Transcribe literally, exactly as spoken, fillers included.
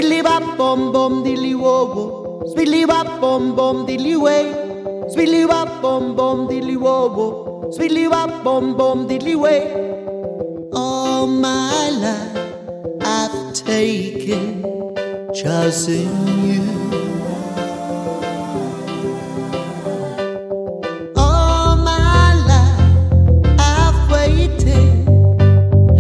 Sweetly bop bom bom dilly wo wo. Sweetly bop bom bom dilly way. Sweetly bop bom bom dilly wo wo. Sweetly bop bom bom dilly way. All my life I've taken just in you.